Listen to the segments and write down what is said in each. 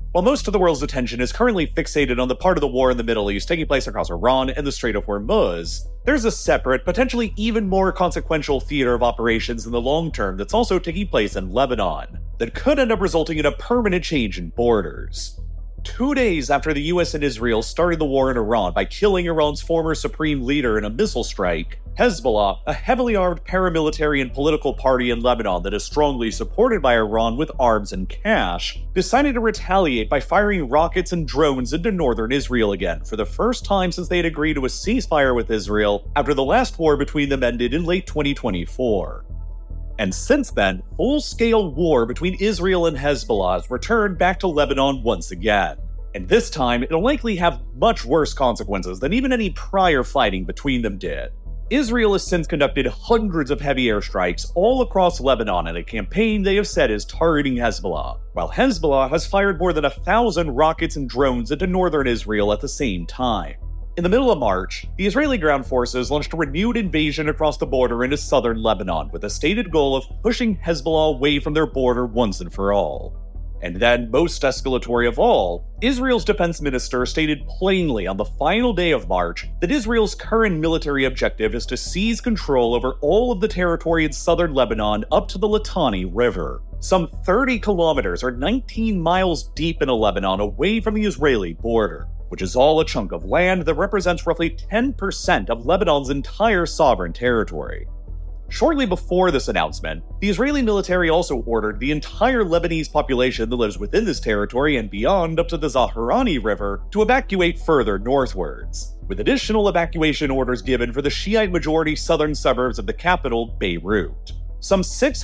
While most of the world's attention is currently fixated on the part of the war in the Middle East taking place across Iran and the Strait of Hormuz, there's a separate, potentially even more consequential theater of operations in the long term that's also taking place in Lebanon, that could end up resulting in a permanent change in borders. 2 days after the US and Israel started the war in Iran by killing Iran's former supreme leader in a missile strike, Hezbollah, a heavily armed paramilitary and political party in Lebanon that is strongly supported by Iran with arms and cash, decided to retaliate by firing rockets and drones into northern Israel again for the first time since they had agreed to a ceasefire with Israel after the last war between them ended in late 2024. And since then, full-scale war between Israel and Hezbollah has returned back to Lebanon once again. And this time, it'll likely have much worse consequences than even any prior fighting between them did. Israel has since conducted hundreds of heavy airstrikes all across Lebanon in a campaign they have said is targeting Hezbollah, while Hezbollah has fired more than 1,000 rockets and drones into northern Israel at the same time. In the middle of March, the Israeli ground forces launched a renewed invasion across the border into southern Lebanon with a stated goal of pushing Hezbollah away from their border once and for all. And then, most escalatory of all, Israel's defense minister stated plainly on the final day of March that Israel's current military objective is to seize control over all of the territory in southern Lebanon up to the Litani River, some 30 kilometers or 19 miles deep into Lebanon away from the Israeli border, which is all a chunk of land that represents roughly 10% of Lebanon's entire sovereign territory. Shortly before this announcement, the Israeli military also ordered the entire Lebanese population that lives within this territory and beyond up to the Zaharani River to evacuate further northwards, with additional evacuation orders given for the Shiite-majority southern suburbs of the capital, Beirut. Some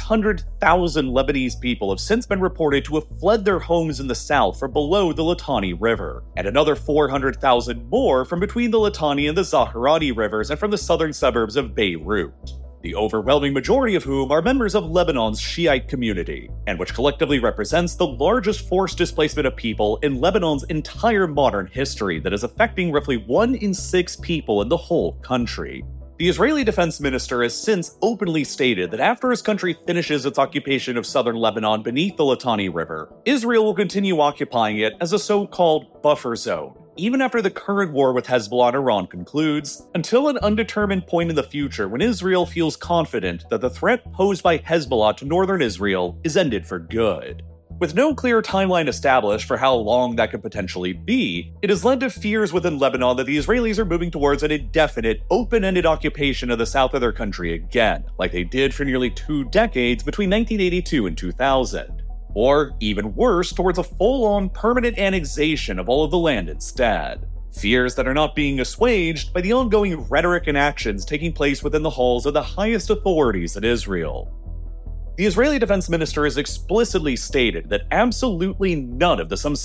600,000 Lebanese people have since been reported to have fled their homes in the south from below the Litani River, and another 400,000 more from between the Litani and the Zaharani rivers and from the southern suburbs of Beirut, the overwhelming majority of whom are members of Lebanon's Shiite community, and which collectively represents the largest forced displacement of people in Lebanon's entire modern history that is affecting roughly 1 in 6 people in the whole country. The Israeli defense minister has since openly stated that after his country finishes its occupation of southern Lebanon beneath the Litani River, Israel will continue occupying it as a so-called buffer zone, even after the current war with Hezbollah and Iran concludes, until an undetermined point in the future when Israel feels confident that the threat posed by Hezbollah to northern Israel is ended for good. With no clear timeline established for how long that could potentially be, it has led to fears within Lebanon that the Israelis are moving towards an indefinite, open-ended occupation of the south of their country again, like they did for nearly 2 decades between 1982 and 2000. Or, even worse, towards a full-on permanent annexation of all of the land instead. Fears that are not being assuaged by the ongoing rhetoric and actions taking place within the halls of the highest authorities in Israel. The Israeli defense minister has explicitly stated that absolutely none of the some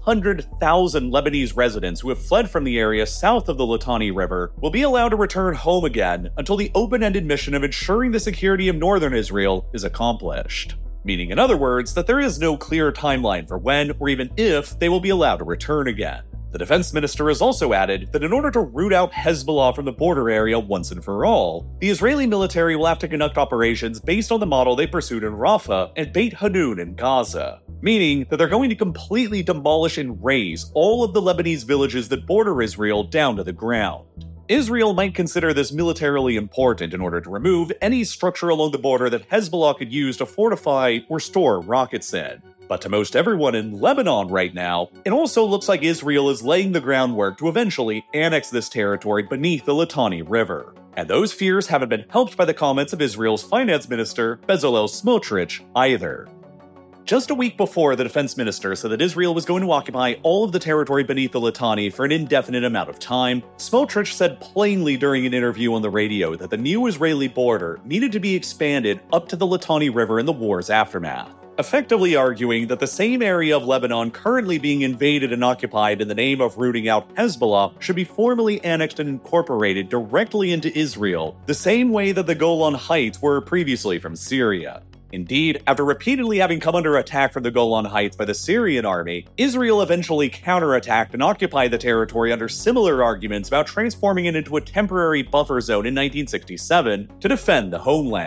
600,000 Lebanese residents who have fled from the area south of the Litani River will be allowed to return home again until the open-ended mission of ensuring the security of northern Israel is accomplished. Meaning, in other words, that there is no clear timeline for when or even if they will be allowed to return again. The defense minister has also added that in order to root out Hezbollah from the border area once and for all, the Israeli military will have to conduct operations based on the model they pursued in Rafah and Beit Hanun in Gaza, meaning that they're going to completely demolish and raze all of the Lebanese villages that border Israel down to the ground. Israel might consider this militarily important in order to remove any structure along the border that Hezbollah could use to fortify or store rockets in. But to most everyone in Lebanon right now, it also looks like Israel is laying the groundwork to eventually annex this territory beneath the Litani River. And those fears haven't been helped by the comments of Israel's finance minister, Bezalel Smotrich, either. Just a week before, the defense minister said that Israel was going to occupy all of the territory beneath the Litani for an indefinite amount of time, Smotrich said plainly during an interview on the radio that the new Israeli border needed to be expanded up to the Litani River in the war's aftermath, effectively arguing that the same area of Lebanon currently being invaded and occupied in the name of rooting out Hezbollah should be formally annexed and incorporated directly into Israel, the same way that the Golan Heights were previously from Syria. Indeed, after repeatedly having come under attack from the Golan Heights by the Syrian army, Israel eventually counterattacked and occupied the territory under similar arguments about transforming it into a temporary buffer zone in 1967 to defend the homeland.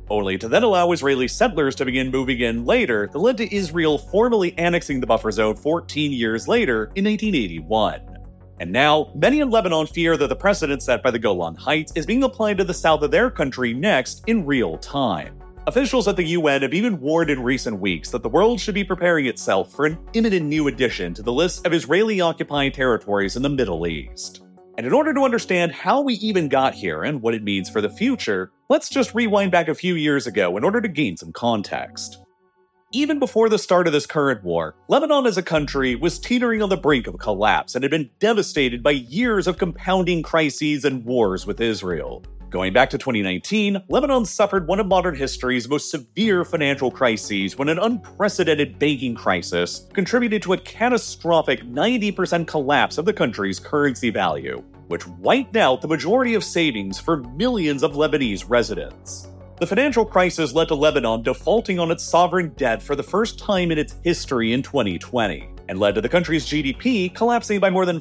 only to then allow Israeli settlers to begin moving in later that led to Israel formally annexing the buffer zone 14 years later in 1981. And now, many in Lebanon fear that the precedent set by the Golan Heights is being applied to the south of their country next in real time. Officials at the UN have even warned in recent weeks that the world should be preparing itself for an imminent new addition to the list of Israeli-occupied territories in the Middle East. And in order to understand how we even got here and what it means for the future, let's just rewind back a few years ago in order to gain some context. Even before the start of this current war, Lebanon as a country was teetering on the brink of collapse and had been devastated by years of compounding crises and wars with Israel. Going back to 2019, Lebanon suffered one of modern history's most severe financial crises when an unprecedented banking crisis contributed to a catastrophic 90% collapse of the country's currency value, which wiped out the majority of savings for millions of Lebanese residents. The financial crisis led to Lebanon defaulting on its sovereign debt for the first time in its history in 2020, and led to the country's GDP collapsing by more than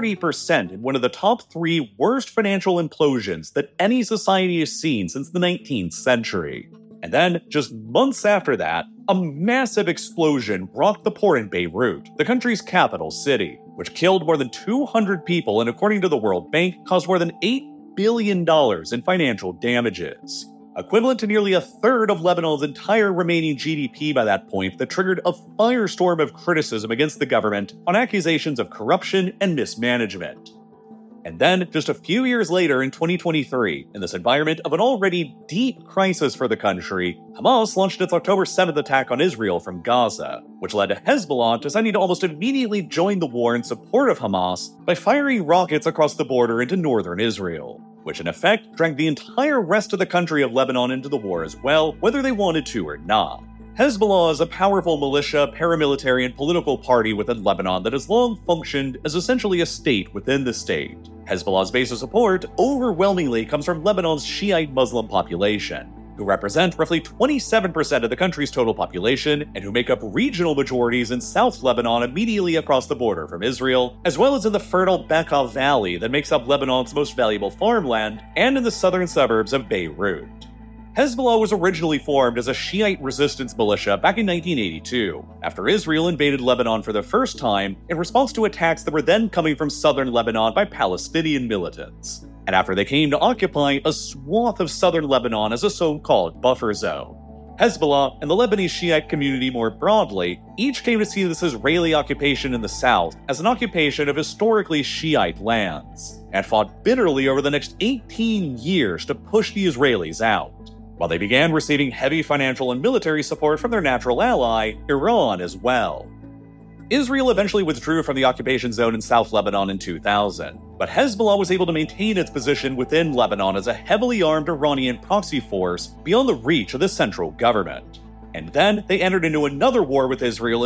40% in one of the top 3 worst financial implosions that any society has seen since the 19th century. And then, just months after that, a massive explosion rocked the port in Beirut, the country's capital city, which killed more than 200 people and, according to the World Bank, caused more than $8 billion in financial damages, equivalent to nearly a third of Lebanon's entire remaining GDP by that point, that triggered a firestorm of criticism against the government on accusations of corruption and mismanagement. And then, just a few years later in 2023, in this environment of an already deep crisis for the country, Hamas launched its October 7th attack on Israel from Gaza, which led to Hezbollah deciding to almost immediately join the war in support of Hamas by firing rockets across the border into northern Israel, which in effect dragged the entire rest of the country of Lebanon into the war as well, whether they wanted to or not. Hezbollah is a powerful militia, paramilitary, and political party within Lebanon that has long functioned as essentially a state within the state. Hezbollah's base of support overwhelmingly comes from Lebanon's Shiite Muslim population, who represent roughly 27% of the country's total population and who make up regional majorities in South Lebanon immediately across the border from Israel, as well as in the fertile Bekaa Valley that makes up Lebanon's most valuable farmland, and in the southern suburbs of Beirut. Hezbollah was originally formed as a Shiite resistance militia back in 1982, after Israel invaded Lebanon for the first time in response to attacks that were then coming from southern Lebanon by Palestinian militants, and after they came to occupy a swath of southern Lebanon as a so-called buffer zone. Hezbollah and the Lebanese Shiite community more broadly each came to see this Israeli occupation in the south as an occupation of historically Shiite lands, and fought bitterly over the next 18 years to push the Israelis out, while they began receiving heavy financial and military support from their natural ally, Iran, as well. Israel eventually withdrew from the occupation zone in South Lebanon in 2000, but Hezbollah was able to maintain its position within Lebanon as a heavily armed Iranian proxy force beyond the reach of the central government. And then they entered into another war with Israel in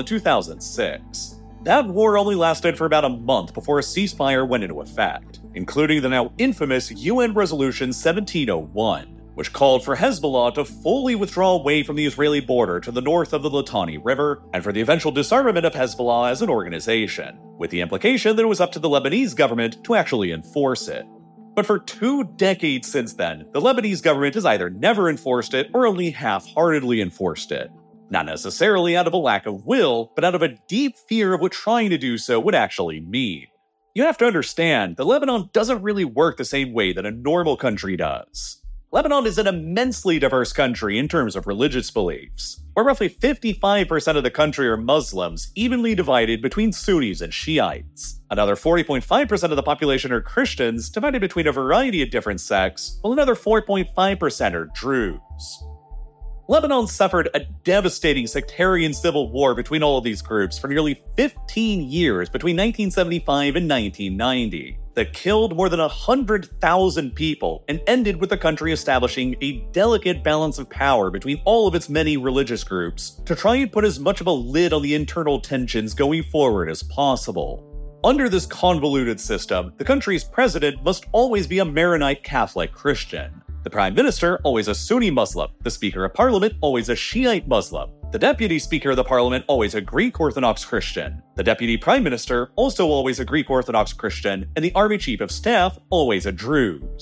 2006. That war only lasted for about a month before a ceasefire went into effect, including the now infamous UN Resolution 1701, which called for Hezbollah to fully withdraw away from the Israeli border to the north of the Litani River, and for the eventual disarmament of Hezbollah as an organization, with the implication that it was up to the Lebanese government to actually enforce it. But for 2 decades since then, the Lebanese government has either never enforced it or only half-heartedly enforced it. Not necessarily out of a lack of will, but out of a deep fear of what trying to do so would actually mean. You have to understand that Lebanon doesn't really work the same way that a normal country does. Lebanon is an immensely diverse country in terms of religious beliefs, where roughly 55% of the country are Muslims, evenly divided between Sunnis and Shiites. Another 40.5% of the population are Christians, divided between a variety of different sects, while another 4.5% are Druze. Lebanon suffered a devastating sectarian civil war between all of these groups for nearly 15 years between 1975 and 1990 that killed more than 100,000 people and ended with the country establishing a delicate balance of power between all of its many religious groups to try and put as much of a lid on the internal tensions going forward as possible. Under this convoluted system, the country's president must always be a Maronite Catholic Christian. The Prime Minister, always a Sunni Muslim. The Speaker of Parliament, always a Shiite Muslim. The Deputy Speaker of the Parliament, always a Greek Orthodox Christian. The Deputy Prime Minister, also always a Greek Orthodox Christian. And the Army Chief of Staff, always a Druze.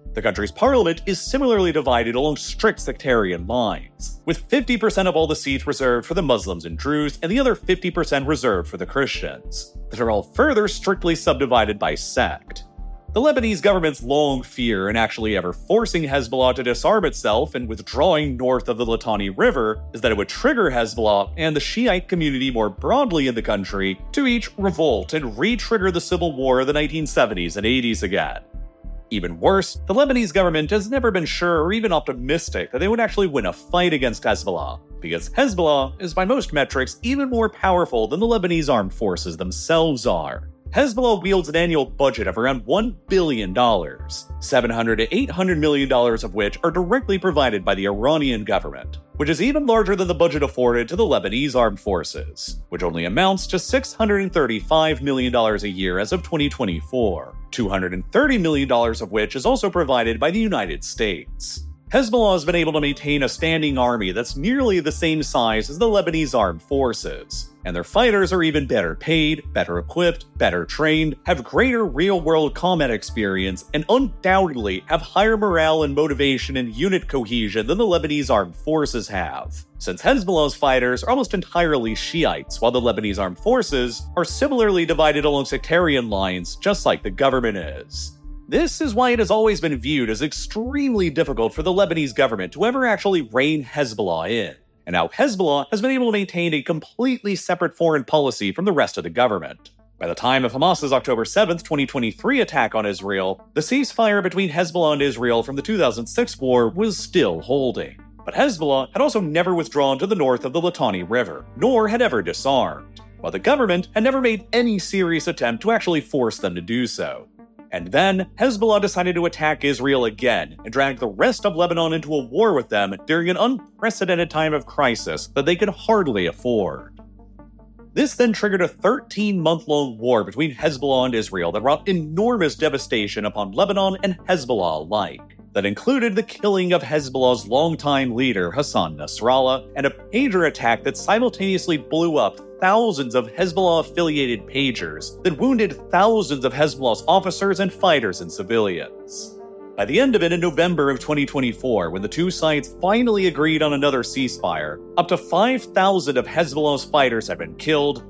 The country's parliament is similarly divided along strict sectarian lines, with 50% of all the seats reserved for the Muslims and Druze and the other 50% reserved for the Christians, that are all further strictly subdivided by sect. The Lebanese government's long fear in actually ever forcing Hezbollah to disarm itself and withdrawing north of the Litani River is that it would trigger Hezbollah and the Shiite community more broadly in the country to each revolt and re-trigger the civil war of the 1970s and 80s again. Even worse, the Lebanese government has never been sure or even optimistic that they would actually win a fight against Hezbollah, because Hezbollah is by most metrics even more powerful than the Lebanese armed forces themselves are. Hezbollah wields an annual budget of around $1 billion, $700 to $800 million of which are directly provided by the Iranian government, which is even larger than the budget afforded to the Lebanese armed forces, which only amounts to $635 million a year as of 2024, $230 million of which is also provided by the United States. Hezbollah has been able to maintain a standing army that's nearly the same size as the Lebanese armed forces, and their fighters are even better paid, better equipped, better trained, have greater real-world combat experience, and undoubtedly have higher morale and motivation and unit cohesion than the Lebanese armed forces have, since Hezbollah's fighters are almost entirely Shiites, while the Lebanese armed forces are similarly divided along sectarian lines, just like the government is. This is why it has always been viewed as extremely difficult for the Lebanese government to ever actually rein Hezbollah in, and how Hezbollah has been able to maintain a completely separate foreign policy from the rest of the government. By the time of Hamas's October 7, 2023 attack on Israel, the ceasefire between Hezbollah and Israel from the 2006 war was still holding. But Hezbollah had also never withdrawn to the north of the Litani River, nor had ever disarmed, while the government had never made any serious attempt to actually force them to do so. And then, Hezbollah decided to attack Israel again and drag the rest of Lebanon into a war with them during an unprecedented time of crisis that they could hardly afford. This then triggered a 13-month-long war between Hezbollah and Israel that wrought enormous devastation upon Lebanon and Hezbollah alike. That included the killing of Hezbollah's longtime leader, Hassan Nasrallah, and a pager attack that simultaneously blew up thousands of Hezbollah-affiliated pagers that wounded thousands of Hezbollah's officers and fighters and civilians. By the end of it in November of 2024, when the two sides finally agreed on another ceasefire, up to 5,000 of Hezbollah's fighters had been killed,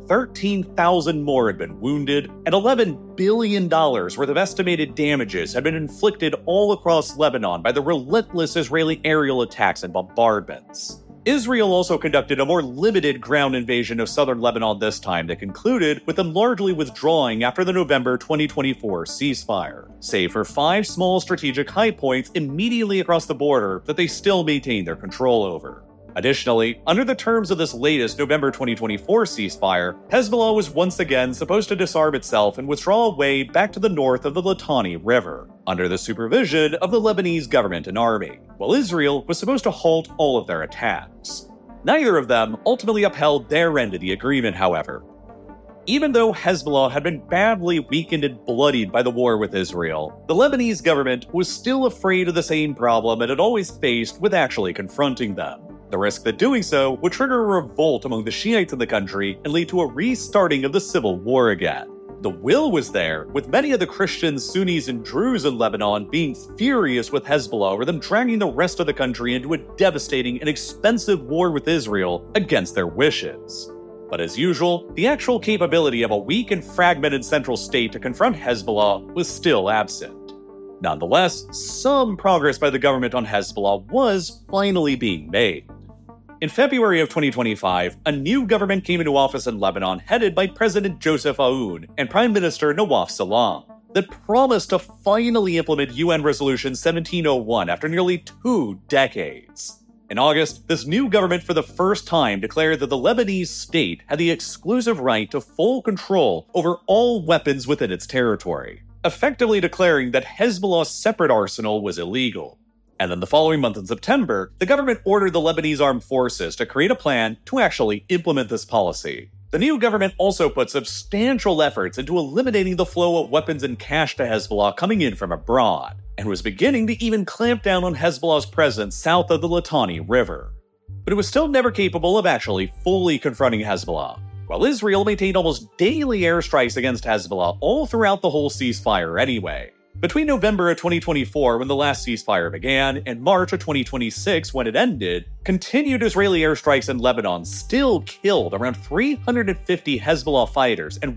13,000 more had been wounded, and $11 billion worth of estimated damages had been inflicted all across Lebanon by the relentless Israeli aerial attacks and bombardments. Israel also conducted a more limited ground invasion of southern Lebanon this time that concluded with them largely withdrawing after the November 2024 ceasefire, save for 5 small strategic high points immediately across the border that they still maintained their control over. Additionally, under the terms of this latest November 2024 ceasefire, Hezbollah was once again supposed to disarm itself and withdraw away back to the north of the Litani River, under the supervision of the Lebanese government and army, while Israel was supposed to halt all of their attacks. Neither of them ultimately upheld their end of the agreement, however. Even though Hezbollah had been badly weakened and bloodied by the war with Israel, the Lebanese government was still afraid of the same problem it had always faced with actually confronting them. The risk that doing so would trigger a revolt among the Shiites in the country and lead to a restarting of the civil war again. The will was there, with many of the Christians, Sunnis, and Druze in Lebanon being furious with Hezbollah over them dragging the rest of the country into a devastating and expensive war with Israel against their wishes. But as usual, the actual capability of a weak and fragmented central state to confront Hezbollah was still absent. Nonetheless, some progress by the government on Hezbollah was finally being made. In February of 2025, a new government came into office in Lebanon headed by President Joseph Aoun and Prime Minister Nawaf Salam that promised to finally implement UN Resolution 1701 after nearly 2 decades. In August, this new government for the first time declared that the Lebanese state had the exclusive right to full control over all weapons within its territory, effectively declaring that Hezbollah's separate arsenal was illegal. And then the following month in September, the government ordered the Lebanese armed forces to create a plan to actually implement this policy. The new government also put substantial efforts into eliminating the flow of weapons and cash to Hezbollah coming in from abroad, and was beginning to even clamp down on Hezbollah's presence south of the Litani River. But it was still never capable of actually fully confronting Hezbollah, while Israel maintained almost daily airstrikes against Hezbollah all throughout the whole ceasefire anyway. Between November of 2024, when the last ceasefire began, and March of 2026, when it ended, continued Israeli airstrikes in Lebanon still killed around 350 Hezbollah fighters and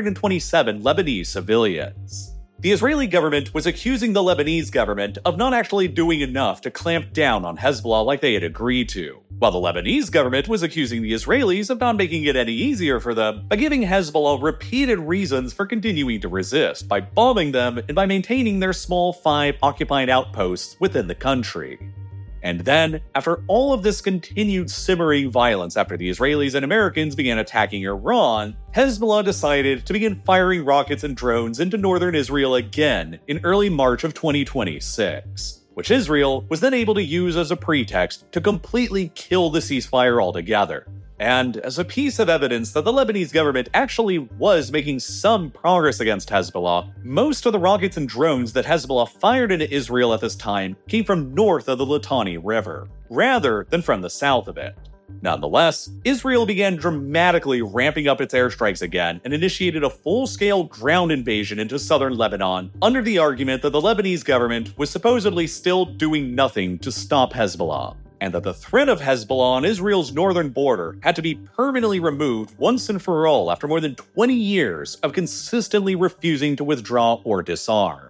127 Lebanese civilians. The Israeli government was accusing the Lebanese government of not actually doing enough to clamp down on Hezbollah like they had agreed to, while the Lebanese government was accusing the Israelis of not making it any easier for them by giving Hezbollah repeated reasons for continuing to resist, by bombing them and by maintaining their small 5 occupied outposts within the country. And then, after all of this continued simmering violence after the Israelis and Americans began attacking Iran, Hezbollah decided to begin firing rockets and drones into northern Israel again in early March of 2026, which Israel was then able to use as a pretext to completely kill the ceasefire altogether. And as a piece of evidence that the Lebanese government actually was making some progress against Hezbollah, most of the rockets and drones that Hezbollah fired into Israel at this time came from north of the Litani River, rather than from the south of it. Nonetheless, Israel began dramatically ramping up its airstrikes again and initiated a full-scale ground invasion into southern Lebanon under the argument that the Lebanese government was supposedly still doing nothing to stop Hezbollah, and that the threat of Hezbollah on Israel's northern border had to be permanently removed once and for all after more than 20 years of consistently refusing to withdraw or disarm.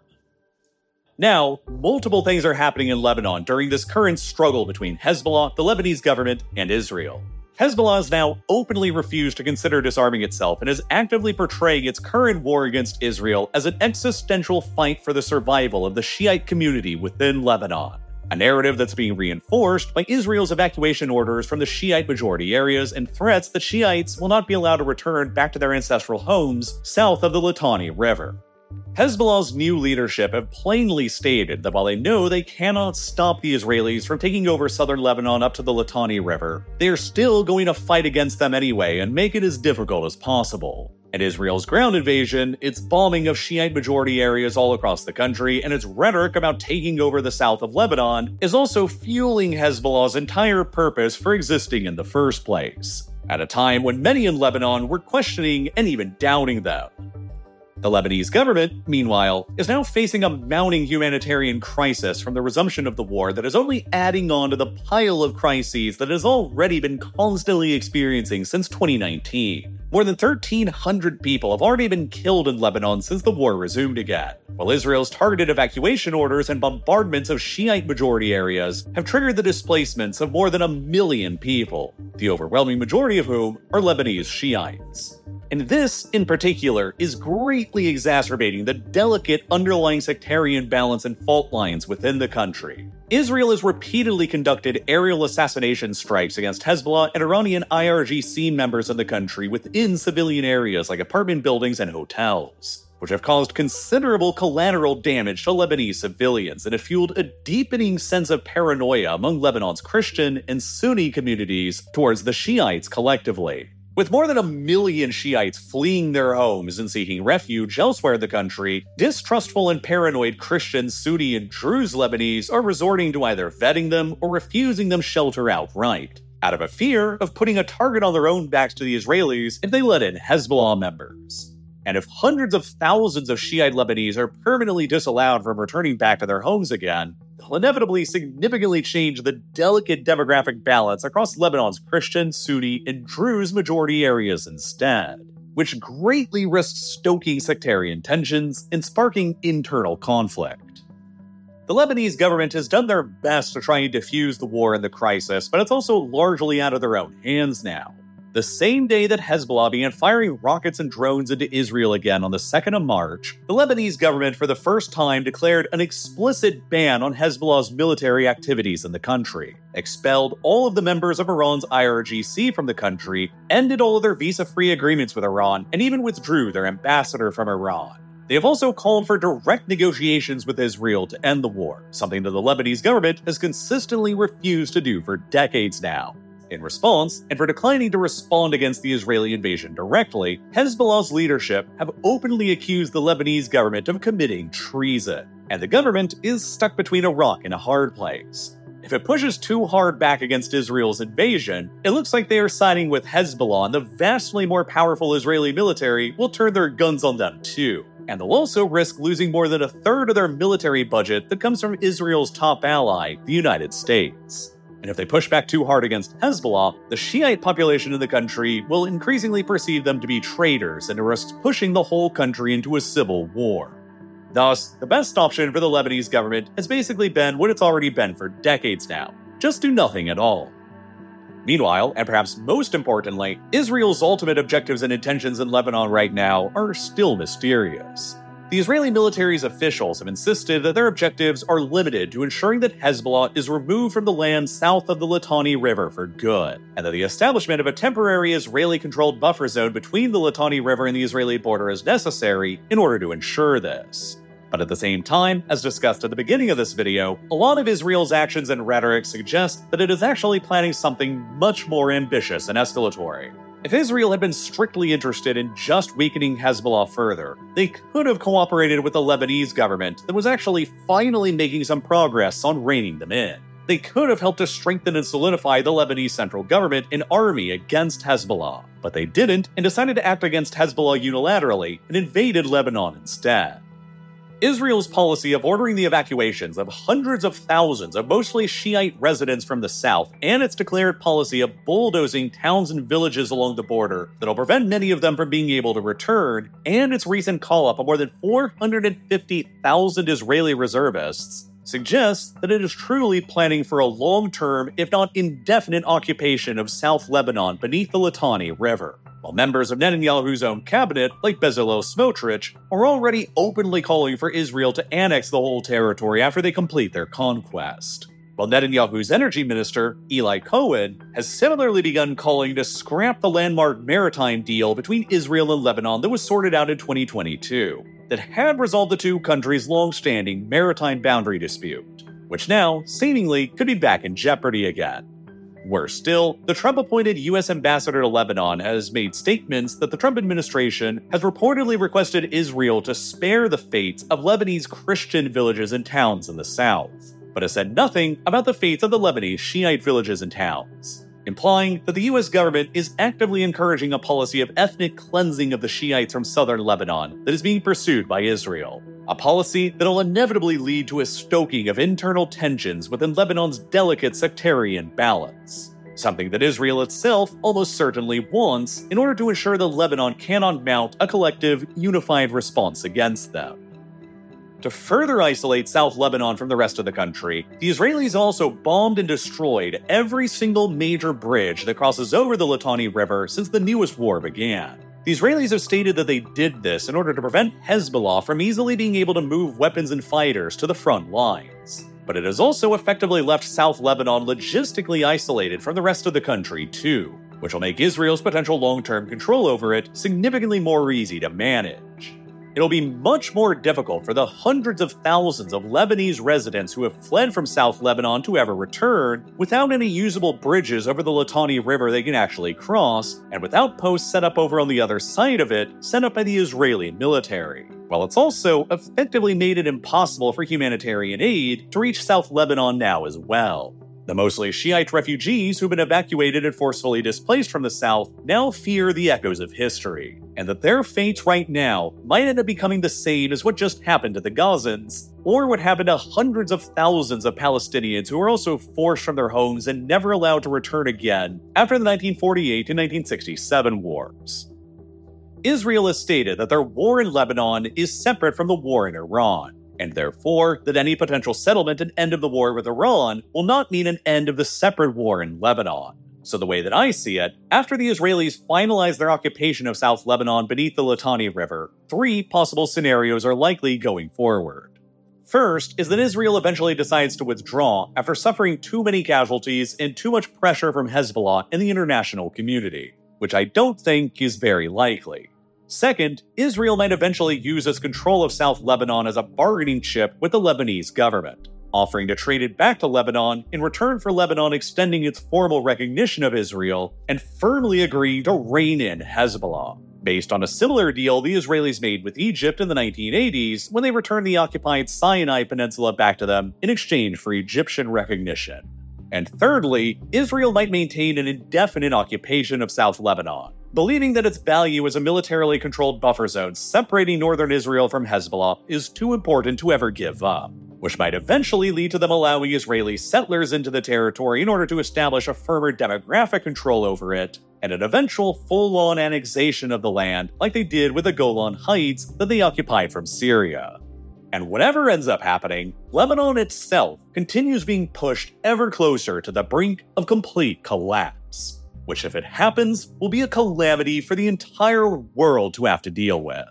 Now, multiple things are happening in Lebanon during this current struggle between Hezbollah, the Lebanese government, and Israel. Hezbollah has now openly refused to consider disarming itself and is actively portraying its current war against Israel as an existential fight for the survival of the Shiite community within Lebanon, a narrative that's being reinforced by Israel's evacuation orders from the Shiite majority areas and threats that Shiites will not be allowed to return back to their ancestral homes south of the Litani River. Hezbollah's new leadership have plainly stated that while they know they cannot stop the Israelis from taking over southern Lebanon up to the Litani River, they are still going to fight against them anyway and make it as difficult as possible. And Israel's ground invasion, its bombing of Shiite majority areas all across the country, and its rhetoric about taking over the south of Lebanon is also fueling Hezbollah's entire purpose for existing in the first place, at a time when many in Lebanon were questioning and even doubting them. The Lebanese government, meanwhile, is now facing a mounting humanitarian crisis from the resumption of the war that is only adding on to the pile of crises that it has already been constantly experiencing since 2019. More than 1,300 people have already been killed in Lebanon since the war resumed again, while Israel's targeted evacuation orders and bombardments of Shiite majority areas have triggered the displacements of more than 1 million people, the overwhelming majority of whom are Lebanese Shiites. And this, in particular, is greatly exacerbating the delicate underlying sectarian balance and fault lines within the country. Israel has repeatedly conducted aerial assassination strikes against Hezbollah and Iranian IRGC members of the country within civilian areas like apartment buildings and hotels, which have caused considerable collateral damage to Lebanese civilians and have fueled a deepening sense of paranoia among Lebanon's Christian and Sunni communities towards the Shiites collectively. With more than 1 million Shiites fleeing their homes and seeking refuge elsewhere in the country, distrustful and paranoid Christians, Sunni, and Druze Lebanese are resorting to either vetting them or refusing them shelter outright, out of a fear of putting a target on their own backs to the Israelis if they let in Hezbollah members. And if hundreds of thousands of Shiite Lebanese are permanently disallowed from returning back to their homes again, they'll inevitably significantly change the delicate demographic balance across Lebanon's Christian, Sunni, and Druze majority areas instead, which greatly risks stoking sectarian tensions and sparking internal conflict. The Lebanese government has done their best to try and defuse the war and the crisis, but it's also largely out of their own hands now. The same day that Hezbollah began firing rockets and drones into Israel again on the 2nd of March, the Lebanese government for the first time declared an explicit ban on Hezbollah's military activities in the country, expelled all of the members of Iran's IRGC from the country, ended all of their visa-free agreements with Iran, and even withdrew their ambassador from Iran. They have also called for direct negotiations with Israel to end the war, something that the Lebanese government has consistently refused to do for decades now. In response, and for declining to respond against the Israeli invasion directly, Hezbollah's leadership have openly accused the Lebanese government of committing treason, and the government is stuck between a rock and a hard place. If it pushes too hard back against Israel's invasion, it looks like they are siding with Hezbollah, and the vastly more powerful Israeli military will turn their guns on them too. And they'll also risk losing more than a third of their military budget that comes from Israel's top ally, the United States. And if they push back too hard against Hezbollah, the Shiite population in the country will increasingly perceive them to be traitors and risk pushing the whole country into a civil war. Thus, the best option for the Lebanese government has basically been what it's already been for decades now: just do nothing at all. Meanwhile, and perhaps most importantly, Israel's ultimate objectives and intentions in Lebanon right now are still mysterious. The Israeli military's officials have insisted that their objectives are limited to ensuring that Hezbollah is removed from the land south of the Litani River for good, and that the establishment of a temporary Israeli-controlled buffer zone between the Litani River and the Israeli border is necessary in order to ensure this. But at the same time, as discussed at the beginning of this video, a lot of Israel's actions and rhetoric suggest that it is actually planning something much more ambitious and escalatory. If Israel had been strictly interested in just weakening Hezbollah further, they could have cooperated with the Lebanese government that was actually finally making some progress on reining them in. They could have helped to strengthen and solidify the Lebanese central government and army against Hezbollah, but they didn't and decided to act against Hezbollah unilaterally and invaded Lebanon instead. Israel's policy of ordering the evacuations of hundreds of thousands of mostly Shiite residents from the south, and its declared policy of bulldozing towns and villages along the border that'll prevent many of them from being able to return, and its recent call-up of more than 450,000 Israeli reservists, suggests that it is truly planning for a long-term, if not indefinite, occupation of South Lebanon beneath the Litani River. While members of Netanyahu's own cabinet, like Bezalel Smotrich, are already openly calling for Israel to annex the whole territory after they complete their conquest. While Netanyahu's energy minister, Eli Cohen, has similarly begun calling to scrap the landmark maritime deal between Israel and Lebanon that was sorted out in 2022, that had resolved the two countries' long-standing maritime boundary dispute, which now, seemingly, could be back in jeopardy again. Worse still, the Trump-appointed U.S. ambassador to Lebanon has made statements that the Trump administration has reportedly requested Israel to spare the fates of Lebanese Christian villages and towns in the south, but has said nothing about the fates of the Lebanese Shiite villages and towns, implying that the U.S. government is actively encouraging a policy of ethnic cleansing of the Shiites from southern Lebanon that is being pursued by Israel. A policy that will inevitably lead to a stoking of internal tensions within Lebanon's delicate sectarian balance, something that Israel itself almost certainly wants in order to ensure that Lebanon cannot mount a collective, unified response against them. To further isolate South Lebanon from the rest of the country, the Israelis also bombed and destroyed every single major bridge that crosses over the Litani River since the newest war began. The Israelis have stated that they did this in order to prevent Hezbollah from easily being able to move weapons and fighters to the front lines. But it has also effectively left South Lebanon logistically isolated from the rest of the country too, which will make Israel's potential long-term control over it significantly more easy to manage. It'll be much more difficult for the hundreds of thousands of Lebanese residents who have fled from South Lebanon to ever return without any usable bridges over the Litani River they can actually cross, and without posts set up over on the other side of it, set up by the Israeli military. While it's also effectively made it impossible for humanitarian aid to reach South Lebanon now as well. The mostly Shiite refugees who've been evacuated and forcefully displaced from the south now fear the echoes of history, and that their fate right now might end up becoming the same as what just happened to the Gazans, or what happened to hundreds of thousands of Palestinians who were also forced from their homes and never allowed to return again after the 1948 and 1967 wars. Israel has stated that their war in Lebanon is separate from the war in Iran, and therefore that any potential settlement and end of the war with Iran will not mean an end of the separate war in Lebanon. So the way that I see it, after the Israelis finalize their occupation of South Lebanon beneath the Litani River, 3 possible scenarios are likely going forward. First is that Israel eventually decides to withdraw after suffering too many casualties and too much pressure from Hezbollah and the international community, which I don't think is very likely. Second, Israel might eventually use its control of South Lebanon as a bargaining chip with the Lebanese government, offering to trade it back to Lebanon in return for Lebanon extending its formal recognition of Israel and firmly agreeing to rein in Hezbollah, based on a similar deal the Israelis made with Egypt in the 1980s when they returned the occupied Sinai Peninsula back to them in exchange for Egyptian recognition. And thirdly, Israel might maintain an indefinite occupation of South Lebanon, believing that its value as a militarily controlled buffer zone separating northern Israel from Hezbollah is too important to ever give up, which might eventually lead to them allowing Israeli settlers into the territory in order to establish a firmer demographic control over it, and an eventual full-on annexation of the land like they did with the Golan Heights that they occupied from Syria. And whatever ends up happening, Lebanon itself continues being pushed ever closer to the brink of complete collapse, which if it happens, will be a calamity for the entire world to have to deal with.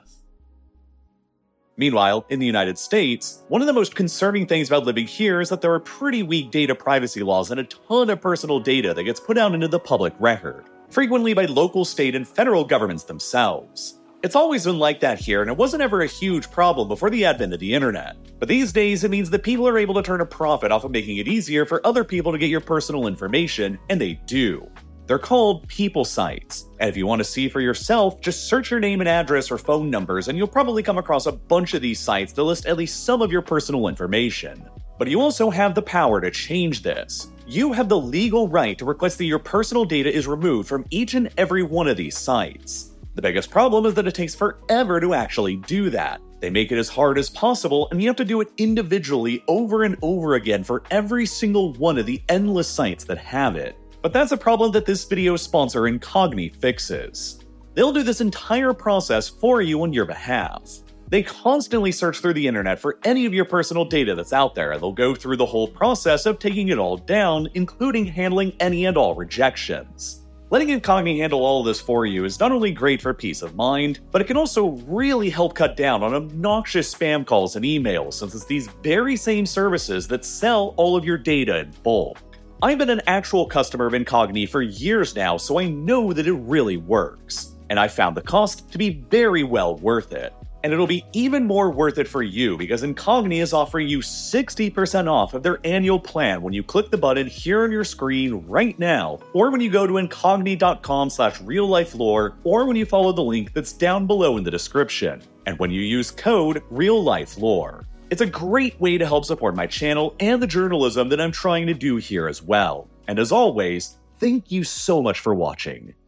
Meanwhile, in the United States, one of the most concerning things about living here is that there are pretty weak data privacy laws and a ton of personal data that gets put out into the public record, frequently by local, state, and federal governments themselves. It's always been like that here, and it wasn't ever a huge problem before the advent of the internet. But these days, it means that people are able to turn a profit off of making it easier for other people to get your personal information, and they do. They're called people sites, and if you want to see for yourself, just search your name and address or phone numbers and you'll probably come across a bunch of these sites that list at least some of your personal information. But you also have the power to change this. You have the legal right to request that your personal data is removed from each and every one of these sites. The biggest problem is that it takes forever to actually do that. They make it as hard as possible, and you have to do it individually over and over again for every single one of the endless sites that have it. But that's a problem that this video's sponsor Incogni fixes. They'll do this entire process for you on your behalf. They constantly search through the internet for any of your personal data that's out there, and they'll go through the whole process of taking it all down, including handling any and all rejections. Letting Incogni handle all of this for you is not only great for peace of mind, but it can also really help cut down on obnoxious spam calls and emails, since it's these very same services that sell all of your data in bulk. I've been an actual customer of Incogni for years now, so I know that it really works. And I found the cost to be very well worth it. And it'll be even more worth it for you because Incogni is offering you 60% off of their annual plan when you click the button here on your screen right now, or when you go to incogni.com/reallifelore, or when you follow the link that's down below in the description, and when you use code RealLifeLore. It's a great way to help support my channel and the journalism that I'm trying to do here as well. And as always, thank you so much for watching.